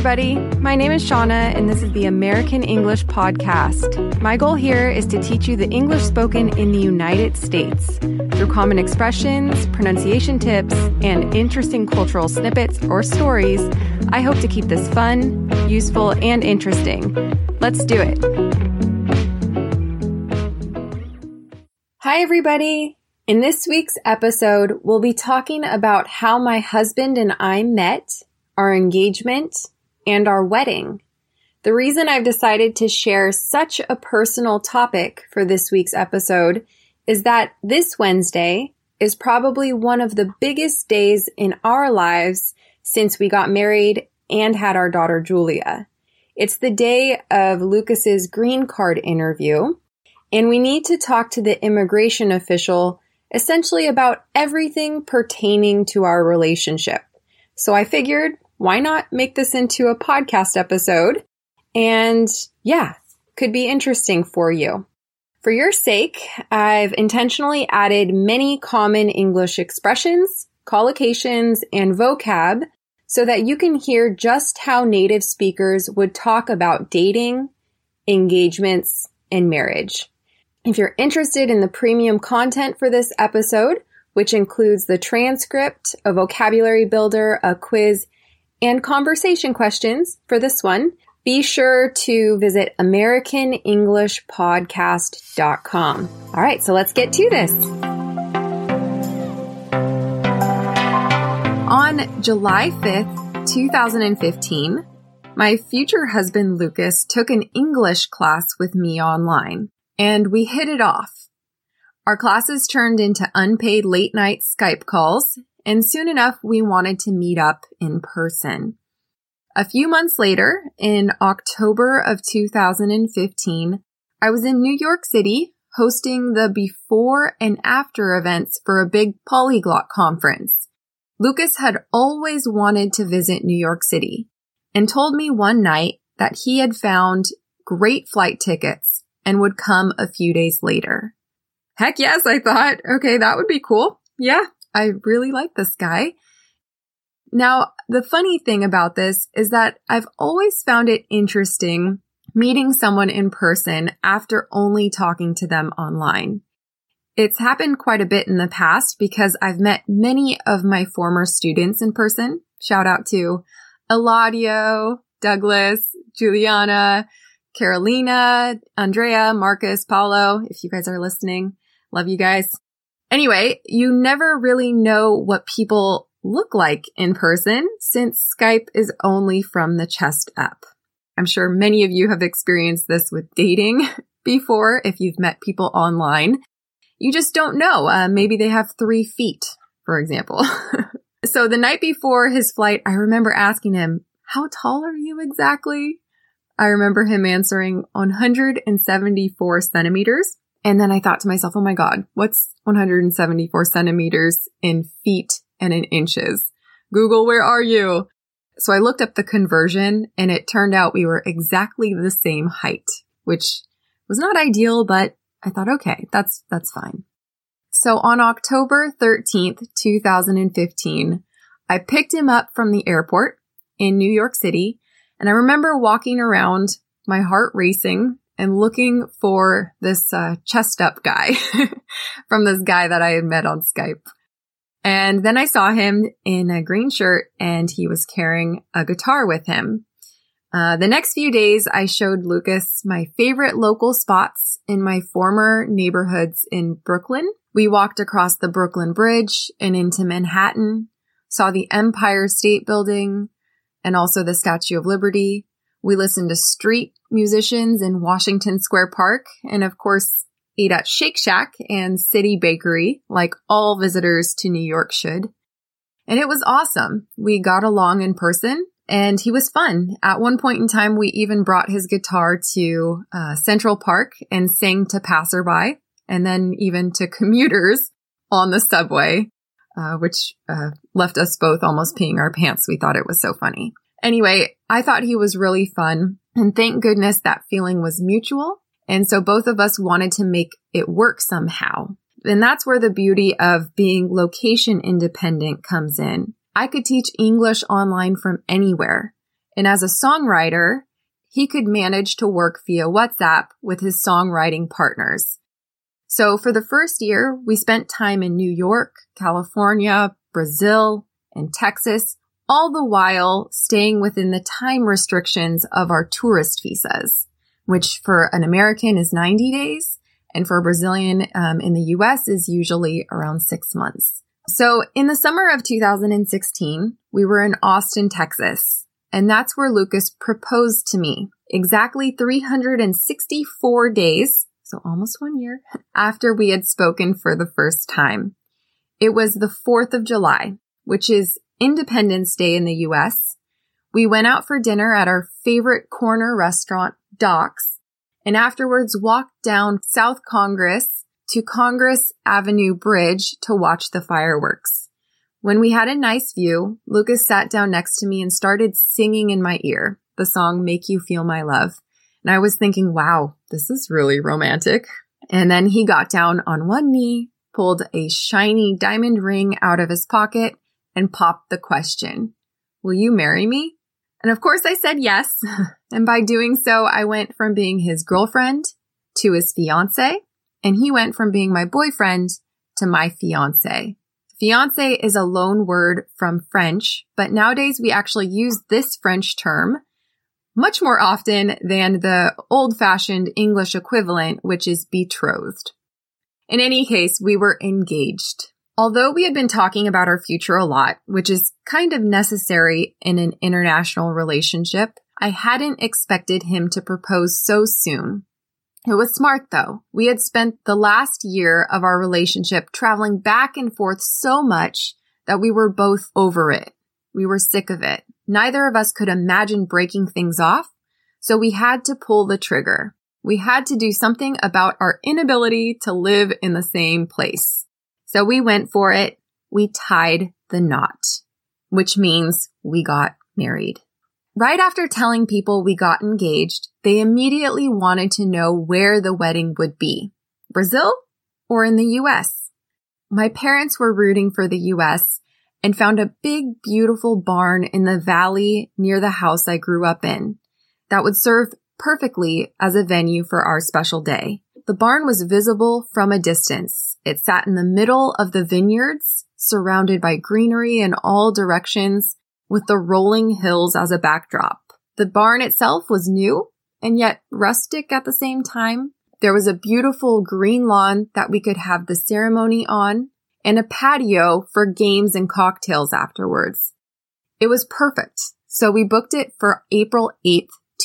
everybody. My name is Shauna, and this is the American English Podcast. My goal here is to teach you the English spoken in the United States through common expressions, pronunciation tips, and interesting cultural snippets or stories. I hope to keep this fun, useful, and interesting. Let's do it. Hi, everybody. In this week's episode, we'll be talking about how my husband and I met, our engagement, and our wedding. The reason I've decided to share such a personal topic for this week's episode is that this Wednesday is probably one of the biggest days in our lives since we got married and had our daughter Julia. It's the day of Lucas's green card interview, and we need to talk to the immigration official essentially about everything pertaining to our relationship. So I figured, why not make this into a podcast episode? And yeah, could be interesting for you. For your sake, I've intentionally added many common English expressions, collocations, and vocab so that you can hear just how native speakers would talk about dating, engagements, and marriage. If you're interested in the premium content for this episode, which includes the transcript, a vocabulary builder, a quiz, and conversation questions for this one, be sure to visit AmericanEnglishPodcast.com. All right, so let's get to this. On July 5th, 2015, my future husband Lucas took an English class with me online, and we hit it off. Our classes turned into unpaid late-night Skype calls, and soon enough, we wanted to meet up in person. A few months later, in October of 2015, I was in New York City hosting the before and after events for a big polyglot conference. Lucas had always wanted to visit New York City and told me one night that he had found great flight tickets and would come a few days later. Heck yes, I thought. Okay, that would be cool. Yeah, I really like this guy. Now, the funny thing about this is that I've always found it interesting meeting someone in person after only talking to them online. It's happened quite a bit in the past because I've met many of my former students in person. Shout out to Eladio, Douglas, Juliana, Carolina, Andrea, Marcus, Paulo, if you guys are listening. Love you guys. Anyway, you never really know what people look like in person since Skype is only from the chest up. I'm sure many of you have experienced this with dating before if you've met people online. You just don't know. Maybe they have 3 feet, for example. So the night before his flight, I remember asking him, "How tall are you exactly?" I remember him answering 174 centimeters. And then I thought to myself, oh my God, what's 174 centimeters in feet and in inches? Google, where are you? So I looked up the conversion and it turned out we were exactly the same height, which was not ideal, but I thought, okay, that's fine. So on October 13th, 2015, I picked him up from the airport in New York City. And I remember walking around, my heart racing, and looking for this chest up guy from this guy that I had met on Skype. And then I saw him in a green shirt and he was carrying a guitar with him. The next few days, I showed Lucas my favorite local spots in my former neighborhoods in Brooklyn. We walked across the Brooklyn Bridge and into Manhattan, saw the Empire State Building and also the Statue of Liberty. We listened to street musicians in Washington Square Park, and of course, ate at Shake Shack and City Bakery, like all visitors to New York should. And it was awesome. We got along in person, and he was fun. At one point in time, we even brought his guitar to Central Park and sang to passerby, and then even to commuters on the subway, which left us both almost peeing our pants. We thought it was so funny. Anyway, I thought he was really fun, and thank goodness that feeling was mutual. And so both of us wanted to make it work somehow. And that's where the beauty of being location independent comes in. I could teach English online from anywhere. And as a songwriter, he could manage to work via WhatsApp with his songwriting partners. So for the first year, we spent time in New York, California, Brazil, and Texas, all the while staying within the time restrictions of our tourist visas, which for an American is 90 days, and for a Brazilian in the US is usually around 6 months. So in the summer of 2016, we were in Austin, Texas, and that's where Lucas proposed to me exactly 364 days, so almost 1 year, after we had spoken for the first time. It was the 4th of July, which is Independence Day in the US. We went out for dinner at our favorite corner restaurant, Doc's, and afterwards walked down South Congress to Congress Avenue Bridge to watch the fireworks. When we had a nice view, Lucas sat down next to me and started singing in my ear the song Make You Feel My Love. And I was thinking, wow, this is really romantic. And then he got down on one knee, pulled a shiny diamond ring out of his pocket, and popped the question, will you marry me? And of course I said yes. And by doing so, I went from being his girlfriend to his fiance, and he went from being my boyfriend to my fiance. Fiance is a loan word from French, but nowadays we actually use this French term much more often than the old-fashioned English equivalent, which is betrothed. In any case, we were engaged. Although we had been talking about our future a lot, which is kind of necessary in an international relationship, I hadn't expected him to propose so soon. It was smart, though. We had spent the last year of our relationship traveling back and forth so much that we were both over it. We were sick of it. Neither of us could imagine breaking things off, so we had to pull the trigger. We had to do something about our inability to live in the same place. So we went for it. We tied the knot, which means we got married. Right after telling people we got engaged, they immediately wanted to know where the wedding would be. Brazil or in the US? My parents were rooting for the US and found a big, beautiful barn in the valley near the house I grew up in that would serve perfectly as a venue for our special day. The barn was visible from a distance. It sat in the middle of the vineyards, surrounded by greenery in all directions, with the rolling hills as a backdrop. The barn itself was new and yet rustic at the same time. There was a beautiful green lawn that we could have the ceremony on, and a patio for games and cocktails afterwards. It was perfect, so we booked it for April 8th,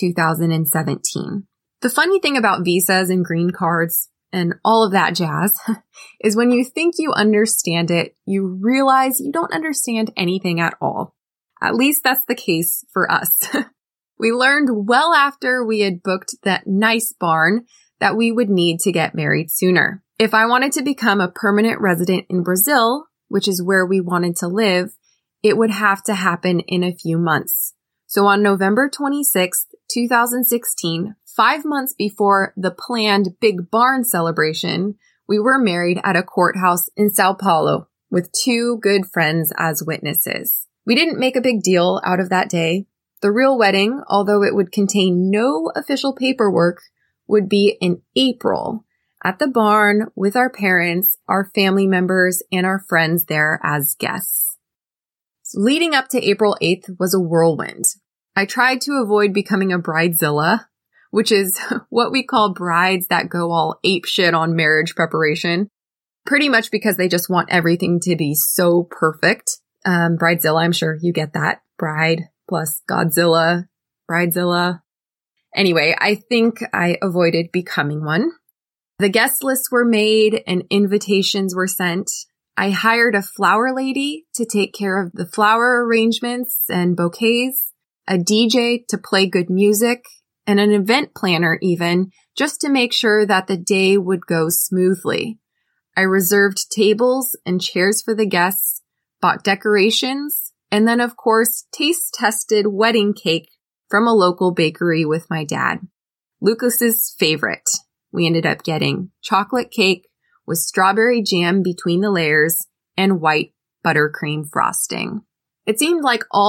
2017. The funny thing about visas and green cards and all of that jazz is when you think you understand it, you realize you don't understand anything at all. At least that's the case for us. We learned well after we had booked that nice barn that we would need to get married sooner. If I wanted to become a permanent resident in Brazil, which is where we wanted to live, it would have to happen in a few months. So on November 26th, 2016, 5 months before the planned big barn celebration, we were married at a courthouse in Sao Paulo with 2 good friends as witnesses. We didn't make a big deal out of that day. The real wedding, although it would contain no official paperwork, would be in April at the barn with our parents, our family members, and our friends there as guests. So leading up to April 8th was a whirlwind. I tried to avoid becoming a bridezilla, which is what we call brides that go all apeshit on marriage preparation, pretty much because they just want everything to be so perfect. Bridezilla, I'm sure you get that. Bride plus Godzilla, bridezilla. Anyway, I think I avoided becoming one. The guest lists were made and invitations were sent. I hired a flower lady to take care of the flower arrangements and bouquets, a DJ to play good music, and an event planner even, just to make sure that the day would go smoothly. I reserved tables and chairs for the guests, bought decorations, and then of course taste-tested wedding cake from a local bakery with my dad. Lucas's favorite. We ended up getting chocolate cake with strawberry jam between the layers and white buttercream frosting. It seemed like all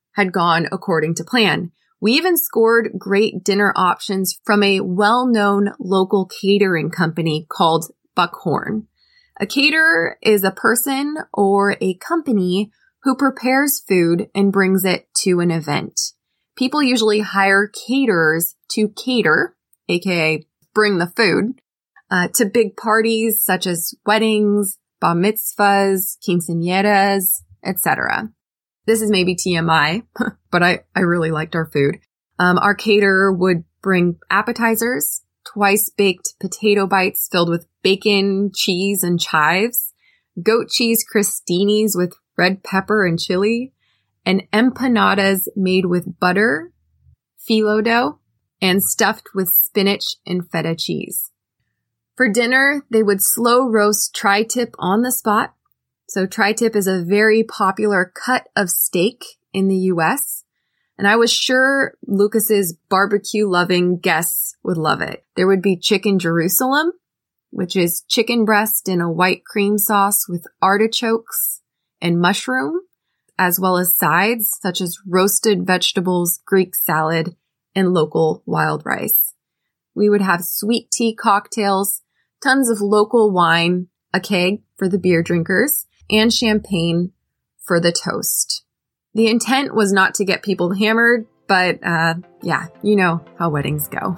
had gone according to plan. We even scored great dinner options from a well-known local catering company called Buckhorn. A caterer is a person or a company who prepares food and brings it to an event. People usually hire caterers to cater, aka bring the food, to big parties such as weddings, bar mitzvahs, quinceañeras, etc. This is maybe TMI, but I really liked our food. Our caterer would bring appetizers, twice-baked potato bites filled with bacon, cheese, and chives, goat cheese crostinis with red pepper and chili, and empanadas made with butter, phyllo dough, and stuffed with spinach and feta cheese. For dinner, they would slow roast tri-tip on the spot. So tri-tip is a very popular cut of steak in the US, and I was sure Lucas's barbecue-loving guests would love it. There would be chicken Jerusalem, which is chicken breast in a white cream sauce with artichokes and mushroom, as well as sides such as roasted vegetables, Greek salad, and local wild rice. We would have sweet tea cocktails, tons of local wine, a keg for the beer drinkers, and champagne for the toast. The intent was not to get people hammered, but yeah, you know how weddings go.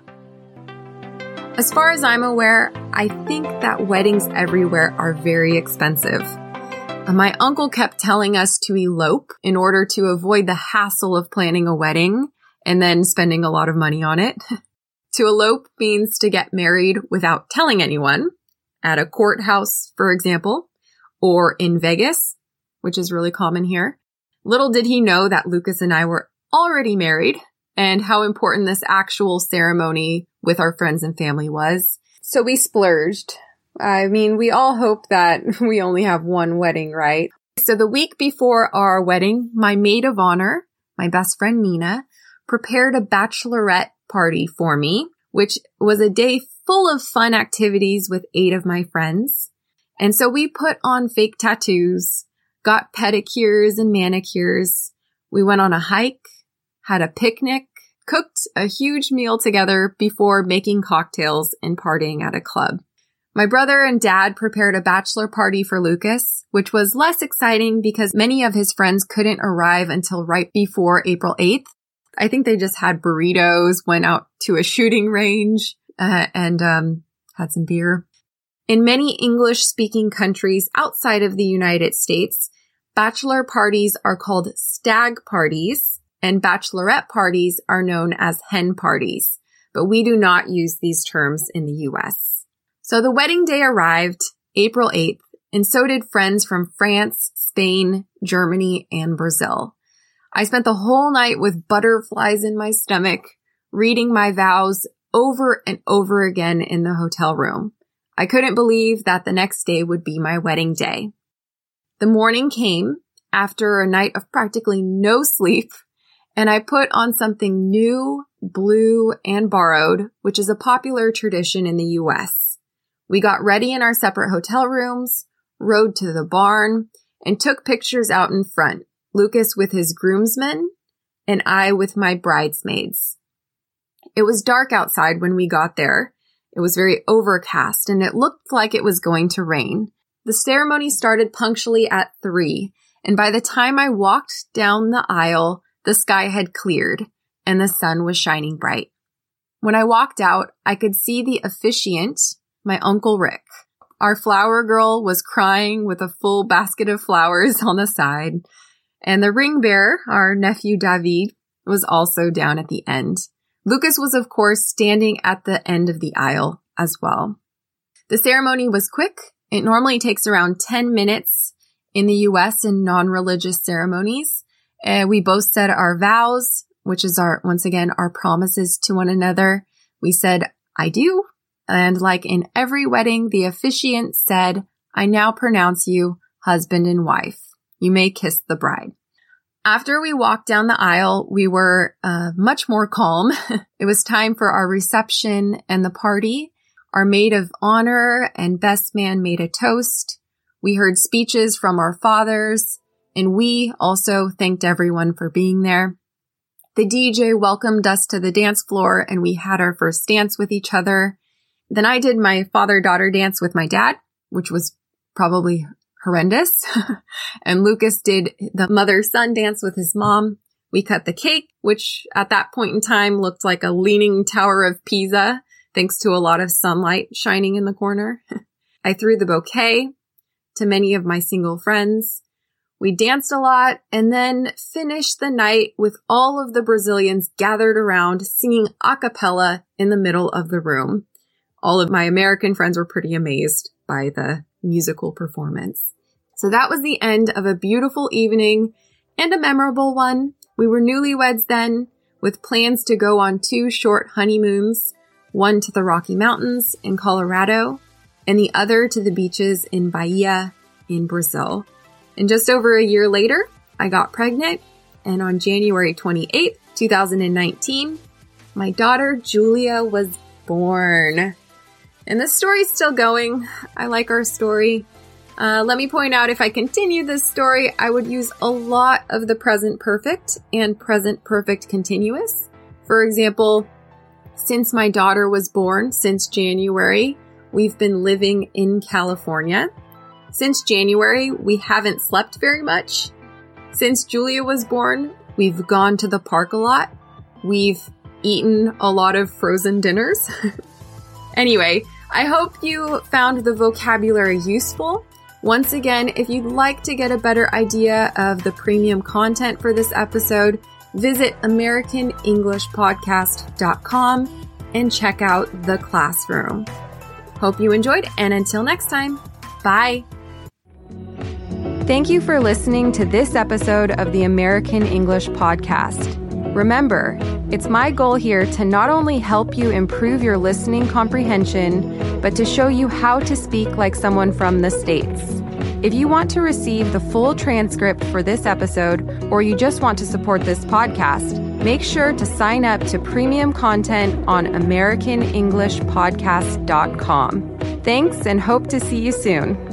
As far as I'm aware, I think that weddings everywhere are very expensive. My uncle kept telling us to elope in order to avoid the hassle of planning a wedding and then spending a lot of money on it. To elope means to get married without telling anyone, at a courthouse, for example, or in Vegas, which is really common here. Little did he know that Lucas and I were already married and how important this actual ceremony with our friends and family was. So we splurged. I mean, we all hope that we only have one wedding, right? So the week before our wedding, my maid of honor, my best friend Nina, prepared a bachelorette party for me, which was a day full of fun activities with 8 of my friends. And so we put on fake tattoos, got pedicures and manicures. We went on a hike, had a picnic, cooked a huge meal together before making cocktails and partying at a club. My brother and dad prepared a bachelor party for Lucas, which was less exciting because many of his friends couldn't arrive until right before April 8th. I think they just had burritos, went out to a shooting range, and had some beer. In many English-speaking countries outside of the United States, bachelor parties are called stag parties, and bachelorette parties are known as hen parties, but we do not use these terms in the U.S. So the wedding day arrived April 8th, and so did friends from France, Spain, Germany, and Brazil. I spent the whole night with butterflies in my stomach, reading my vows over and over again in the hotel room. I couldn't believe that the next day would be my wedding day. The morning came after a night of practically no sleep, and I put on something new, blue, and borrowed, which is a popular tradition in the U.S. We got ready in our separate hotel rooms, rode to the barn, and took pictures out in front, Lucas with his groomsmen, and I with my bridesmaids. It was dark outside when we got there. It was very overcast, and it looked like it was going to rain. The ceremony started punctually at 3, and by the time I walked down the aisle, the sky had cleared, and the sun was shining bright. When I walked out, I could see the officiant, my Uncle Rick. Our flower girl was crying with a full basket of flowers on the side, and the ring bearer, our nephew David, was also down at the end. Lucas was, of course, standing at the end of the aisle as well. The ceremony was quick. It normally takes around 10 minutes in the U.S. in non-religious ceremonies. We both said our vows, which is once again, our promises to one another. We said, I do. And like in every wedding, the officiant said, I now pronounce you husband and wife. You may kiss the bride. After we walked down the aisle, we were much more calm. It was time for our reception and the party. Our maid of honor and best man made a toast. We heard speeches from our fathers, and we also thanked everyone for being there. The DJ welcomed us to the dance floor, and we had our first dance with each other. Then I did my father-daughter dance with my dad, which was probably horrendous. And Lucas did the mother-son dance with his mom. We cut the cake, which at that point in time looked like a leaning tower of Pisa, thanks to a lot of sunlight shining in the corner. I threw the bouquet to many of my single friends. We danced a lot and then finished the night with all of the Brazilians gathered around singing a cappella in the middle of the room. All of my American friends were pretty amazed by the musical performance. So that was the end of a beautiful evening and a memorable one. We were newlyweds then, with plans to go on 2 short honeymoons, one to the Rocky Mountains in Colorado and the other to the beaches in Bahia in Brazil. And just over a year later, I got pregnant, and on January 28th, 2019, my daughter Julia was born. And the story's still going. I like our story. Let me point out, if I continue this story, I would use a lot of the present perfect and present perfect continuous. For example, since my daughter was born, since January, we've been living in California. Since January, we haven't slept very much. Since Julia was born, we've gone to the park a lot. We've eaten a lot of frozen dinners. Anyway, I hope you found the vocabulary useful. Once again, if you'd like to get a better idea of the premium content for this episode, visit AmericanEnglishPodcast.com and check out the classroom. Hope you enjoyed, and until next time, bye. Thank you for listening to this episode of the American English Podcast. Remember, it's my goal here to not only help you improve your listening comprehension, but to show you how to speak like someone from the States. If you want to receive the full transcript for this episode, or you just want to support this podcast, make sure to sign up to premium content on AmericanEnglishPodcast.com. Thanks, and hope to see you soon.